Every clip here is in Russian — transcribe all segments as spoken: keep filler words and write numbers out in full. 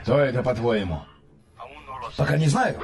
Кто это, по-твоему? Пока не знаю.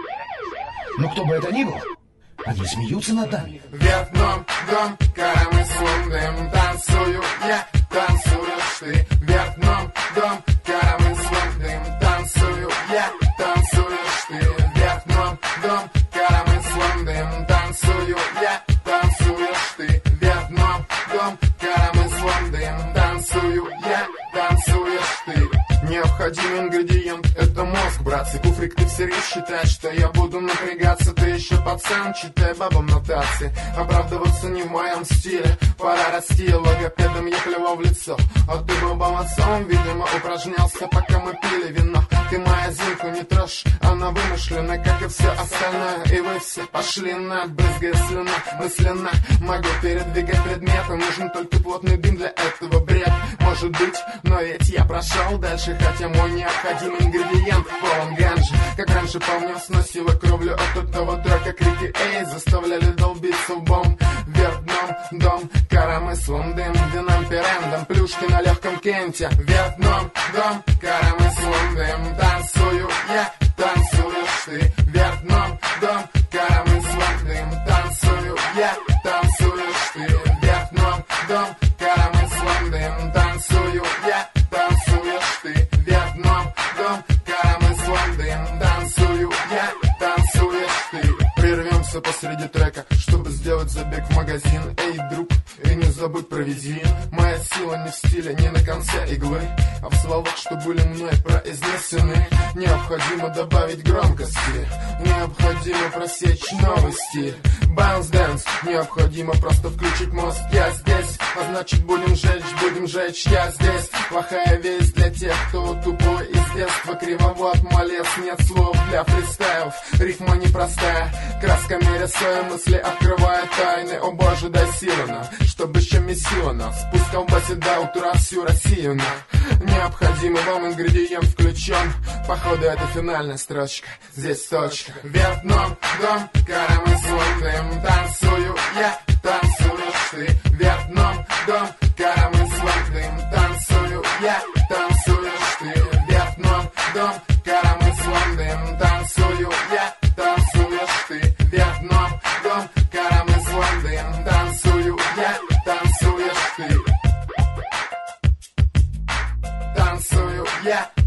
Но кто бы это ни был, они смеются над нами. Вьетнам, дом, коромыслом дым. Танцую я, танцуешь ты. Вьетнам, дом, коромыслом дым. Танцую я, танцуешь ты. Вьетнам, дом, коромыслом дым. Танцую я, танцуешь ты. Вьетнам, дом, коромыслом дым. Танцую я, танцуешь ты. Необходимый ингредиент — это мозг, братцы. Куфрик, ты всерьез считаешь, что я буду напрягаться? Ты еще пацан, читай бабам нотации. Оправдываться не в моем стиле. Пора расти, логопедом я плевал в лицо. А ты был балансом, видимо, упражнялся, пока мы пили вино. Ты моя зинку не трожь, она вымышлена, как и все остальное. И вы все пошли на, брызгая слюна. Мысленно могу передвигать предметы, нужен только плотный дым для этого, бред. Может быть, но ведь я прошел дальше, хотя мой необходимый ингредиент полон ганжи. Как раньше помню, сносила кровлю от этого трека. Крики «Эй!» заставляли долбиться лбом. Вьетнам, дом, коромыслом дым. Вином, пирендом, плюшки на легком кенте. Вьетнам, дом, коромыслом дым. Танцую я, танцуешь ты. Вьетнам, дом, коромыслом дым. Танцую я, танцуешь ты. Вьетнам, дом, коромыслом дым. Танцую я, танцуешь ты. Вьетнам, дом, коромыслом дым. Танцую я, танцуешь ты. Прервемся посреди трека, чтобы сделать забег в магазин. Эй, друг, и не забудь про визин. Моя сила не в стиле, не на конце иглы, а в словах, что были мной произнесены. Необходимо добавить громкости, необходимо просечь новый стиль. Bounce dance, необходимо просто включить мозг. Я здесь, а значит будем жечь, будем жечь. Я здесь, плохая весть для тех, кто тупой из детства. Кривоват, малец, нет слов для фристайлов. Рифма непростая, красками рисуя мысли, открывая тайны. О боже, дай силу нам, чтобы еще месила нас. Пусть колбасит до утра всю Россию нам. Необходимый вам ингредиент включен. Походу это финальная строчка, здесь точка. Вьетнам, дом, коромыслом дым. Танцую я, танцуешь ты. Вьетнам, дом, коромыслом дым. Танцую я, танцуешь ты. Вьетнам, дом, коромыслом дым. Танцую я, танцуешь ты. Вьетнам, дом, коромыслом дым. Танцую я, танцуешь ты. Танцую я.